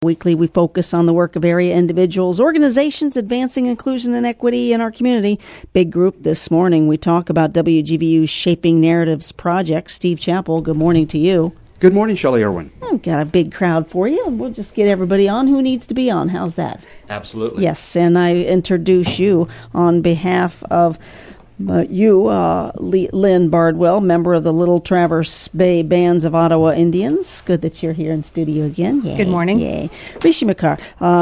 Weekly, we focus on the work of area individuals, organizations advancing inclusion and equity in our community. Big group this morning. We talk about WGVU's Shaping Narratives project. Steve Chappell, good morning to you. Good morning, Shelley Irwin. I've got a big crowd for you, and we'll just get everybody on who needs to be on. How's that? Absolutely. Yes, and I introduce you on behalf of Lynn Bardwell, member of the Little Traverse Bay Bands of Ottawa Indians. Good that you're here in studio again. Yay. Good morning. Yay. Rishi Makar,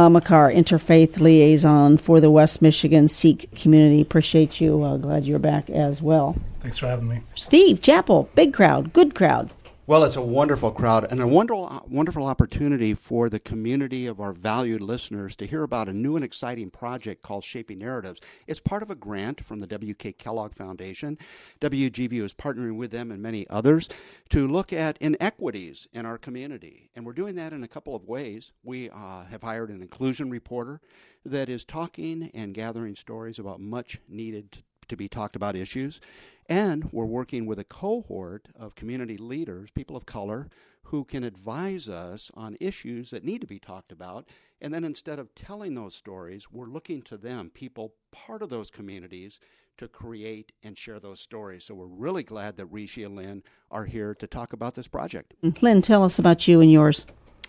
Interfaith Liaison for the West Michigan Sikh community. Appreciate you. Glad you're back as well. Thanks for having me. Steve Chappell, big crowd, good crowd. Well, it's a wonderful crowd and a wonderful opportunity for the community of our valued listeners to hear about a new and exciting project called Shaping Narratives. It's part of a grant from the W.K. Kellogg Foundation. WGVU is partnering with them and many others to look at inequities in our community. And we're doing that in a couple of ways. We have hired an inclusion reporter that is talking and gathering stories about much needed to be talked about issues. And we're working with a cohort of community leaders, people of color, who can advise us on issues that need to be talked about. And then instead of telling those stories, we're looking to them, people part of those communities, to create and share those stories. So we're really glad that Rishi and Lynn are here to talk about this project. Lynn, tell us about you and yours.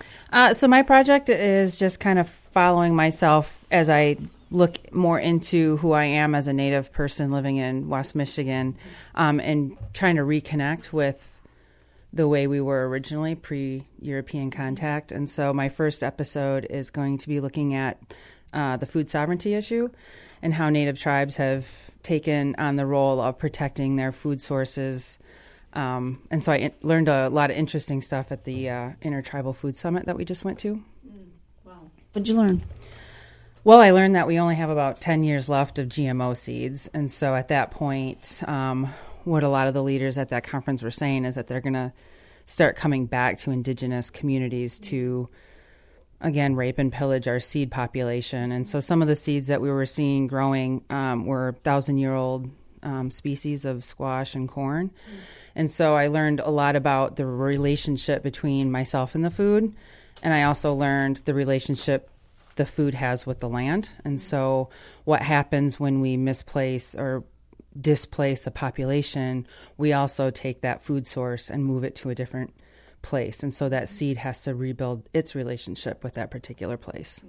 So my project is just kind of following myself as I look more into who I am as a Native person living in West Michigan, and trying to reconnect with the way we were originally pre-European contact. And so my first episode is going to be looking at the food sovereignty issue and how Native tribes have taken on the role of protecting their food sources. And so I learned a lot of interesting stuff at the Intertribal Food Summit that we just went to. Wow. What'd you learn? Well, I learned that we only have about 10 years left of GMO seeds. And so at that point, what a lot of the leaders at that conference were saying is that they're going to start coming back to indigenous communities to, again, rape and pillage our seed population. And so some of the seeds that we were seeing growing were 1,000-year-old species of squash and corn. Mm. And so I learned a lot about the relationship between myself and the food. And I also learned the relationship the food has with the land. And so what happens when we misplace or displace a population, we also take that food source and move it to a different place. And so that seed has to rebuild its relationship with that particular place.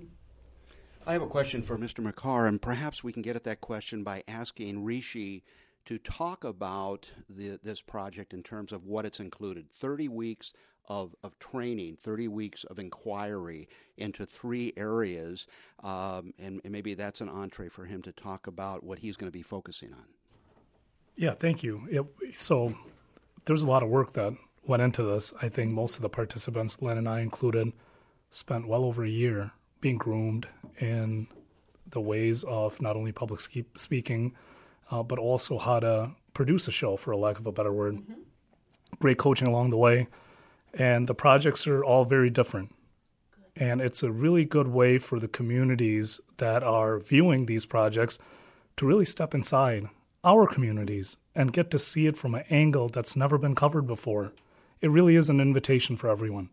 I have a question for Mr. Makar, and perhaps we can get at that question by asking Rishi to talk about this project in terms of what it's included. 30 weeks of training, 30 weeks of inquiry into 3 areas, and maybe that's an entree for him to talk about what he's going to be focusing on. Yeah, thank you. So there's a lot of work that went into this. I think most of the participants, Len and I included, spent well over a year being groomed in the ways of not only public speaking, but also how to produce a show, for a lack of a better word. Mm-hmm. Great coaching along the way. And the projects are all very different. Good. And it's a really good way for the communities that are viewing these projects to really step inside our communities and get to see it from an angle that's never been covered before. It really is an invitation for everyone.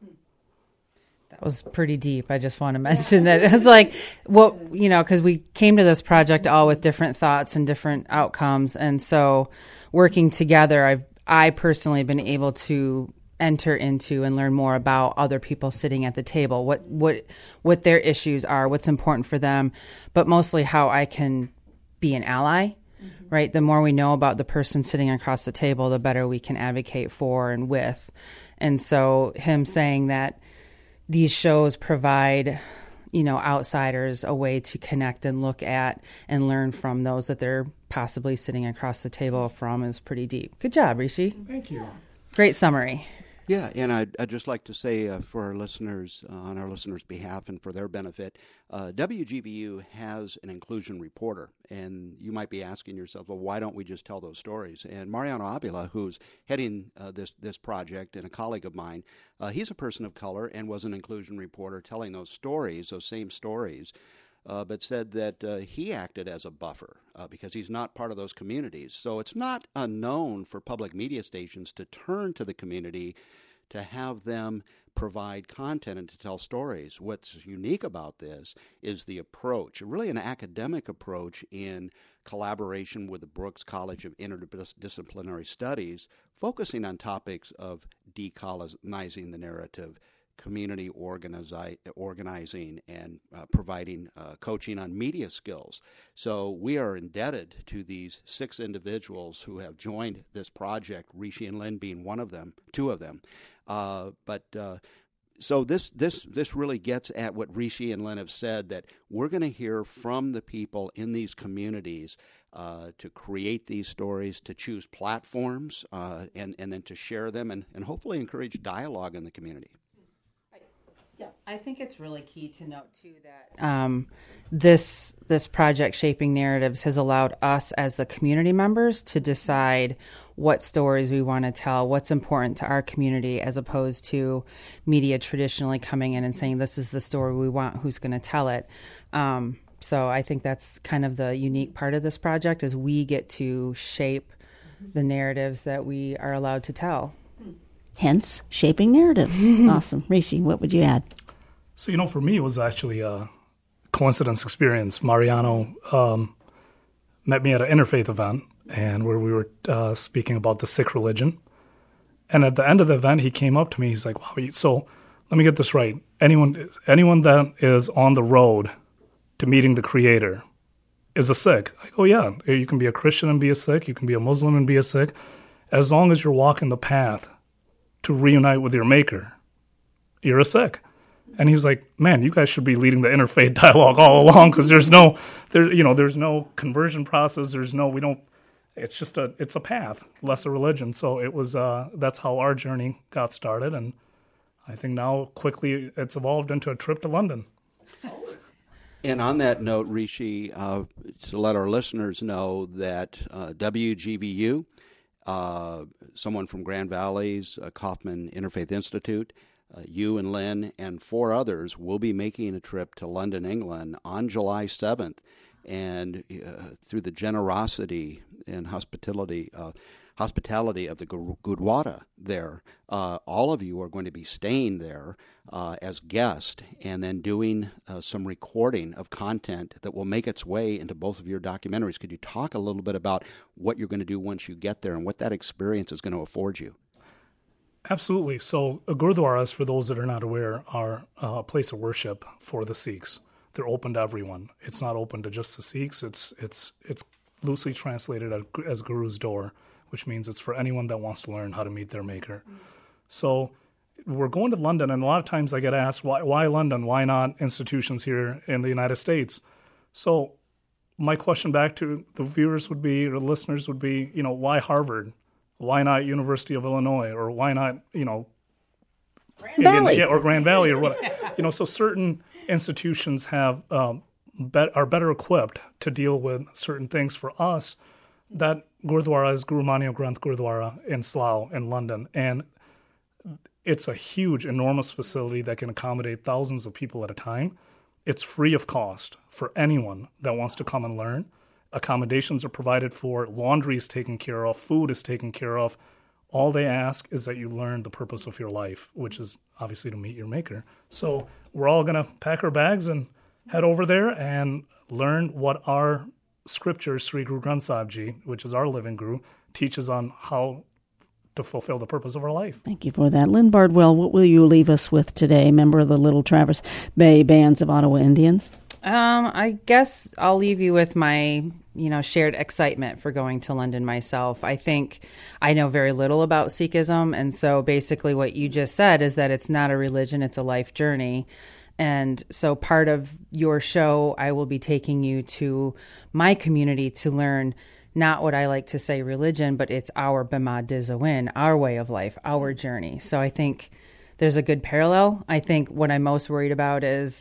That was pretty deep. I just want to mention that. It was like, because we came to this project all with different thoughts and different outcomes. And so working together, I personally been able to enter into and learn more about other people sitting at the table, what their issues are, what's important for them, but mostly how I can be an ally, mm-hmm. right? The more we know about the person sitting across the table, the better we can advocate for and with. And so him saying that these shows provide, outsiders a way to connect and look at and learn from those that they're possibly sitting across the table from is pretty deep. Good job, Rishi. Thank you. Great summary. Yeah, and I'd just like to say for our listeners, on our listeners' behalf and for their benefit, WGVU has an inclusion reporter. And you might be asking yourself, well, why don't we just tell those stories? And Mariano Avila, who's heading this project and a colleague of mine, he's a person of color and was an inclusion reporter telling those stories, those same stories, but said that he acted as a buffer because he's not part of those communities. So it's not unknown for public media stations to turn to the community to have them provide content and to tell stories. What's unique about this is the approach, really an academic approach in collaboration with the Brooks College of Interdisciplinary Studies, focusing on topics of decolonizing the narrative, community organizing, and providing coaching on media skills. So we are indebted to these 6 individuals who have joined this project, Rishi and Lynn being one of them, 2 of them. So this really gets at what Rishi and Lynn have said, that we're going to hear from the people in these communities to create these stories, to choose platforms, and then to share them and hopefully encourage dialogue in the community. Yeah, I think it's really key to note too that this project, Shaping Narratives, has allowed us as the community members to decide what stories we want to tell, what's important to our community, as opposed to media traditionally coming in and saying this is the story we want, who's going to tell it. So I think that's kind of the unique part of this project, is we get to shape the narratives that we are allowed to tell. Hence, Shaping Narratives. Awesome. Rishi, what would you add? So, for me, it was actually a coincidence experience. Mariano met me at an interfaith event, and where we were speaking about the Sikh religion. And at the end of the event, he came up to me. He's like, wow, so let me get this right. Anyone that is on the road to meeting the Creator is a Sikh. I go, yeah, you can be a Christian and be a Sikh. You can be a Muslim and be a Sikh. As long as you're walking the path to reunite with your Maker, you're a Sikh. And he's like, man, you guys should be leading the interfaith dialogue all along, because there's no conversion process. It's a path, less a religion. So it was, that's how our journey got started. And I think now quickly it's evolved into a trip to London. And on that note, Rishi, to let our listeners know that WGVU, someone from Grand Valley's Kaufman Interfaith Institute, you and Lynn and 4 others will be making a trip to London, England on July 7th. And through the generosity and hospitality of the Gurdwara there, all of you are going to be staying there as guests and then doing some recording of content that will make its way into both of your documentaries. Could you talk a little bit about what you're going to do once you get there and what that experience is going to afford you? Absolutely. So Gurdwaras, for those that are not aware, are a place of worship for the Sikhs. They're open to everyone. It's not open to just the Sikhs. It's loosely translated as Guru's door, which means it's for anyone that wants to learn how to meet their Maker. Mm-hmm. So we're going to London, and a lot of times I get asked, why London? Why not institutions here in the United States? So my question back to the viewers would be, or the listeners would be, why Harvard? Why not University of Illinois? Or why not, Grand Valley? Or Grand Valley or what? So certain institutions are better equipped to deal with certain things. For us, that Gurdwara is Guru Mania Granth Gurdwara in Slough in London. And it's a huge, enormous facility that can accommodate thousands of people at a time. It's free of cost for anyone that wants to come and learn. Accommodations are provided for, laundry is taken care of, food is taken care of. All they ask is that you learn the purpose of your life, which is obviously to meet your Maker. So we're all going to pack our bags and head over there and learn what our scripture, Sri Guru Granth Sahib Ji, which is our living Guru, teaches on how to fulfill the purpose of our life. Thank you for that. Lynn Bardwell, what will you leave us with today, member of the Little Traverse Bay Bands of Ottawa Indians? I guess I'll leave you with my, shared excitement for going to London myself. I think I know very little about Sikhism, and so basically what you just said is that it's not a religion, it's a life journey. And so part of your show, I will be taking you to my community to learn not what I like to say religion, but it's our Bima Dizawin, our way of life, our journey. So I think there's a good parallel. I think what I'm most worried about is,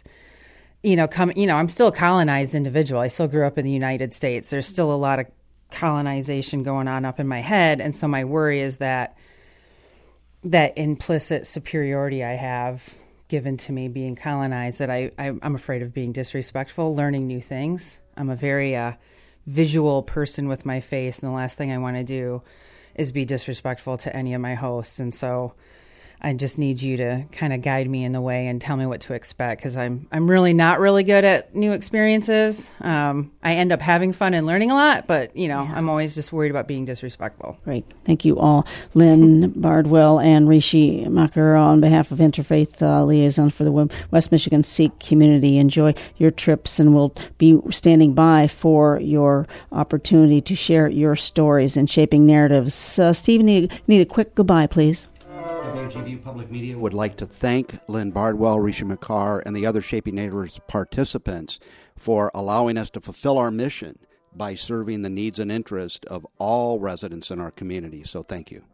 I'm still a colonized individual. I still grew up in the United States. There's still a lot of colonization going on up in my head. And so my worry is that implicit superiority I have given to me being colonized, that I'm afraid of being disrespectful, learning new things. I'm a very visual person with my face, and the last thing I want to do is be disrespectful to any of my hosts. And so I just need you to kind of guide me in the way and tell me what to expect, because I'm really not really good at new experiences. I end up having fun and learning a lot, but I'm always just worried about being disrespectful. Great. Thank you all. Lynn Bardwell and Rishi Makar on behalf of Interfaith Liaisons for the West Michigan Sikh community. Enjoy your trips, and we'll be standing by for your opportunity to share your stories and shaping narratives. Steve, need a quick goodbye, please. WGVU Public Media would like to thank Lynn Bardwell, Rishi Makar, and the other Shaping Narratives participants for allowing us to fulfill our mission by serving the needs and interests of all residents in our community. So thank you.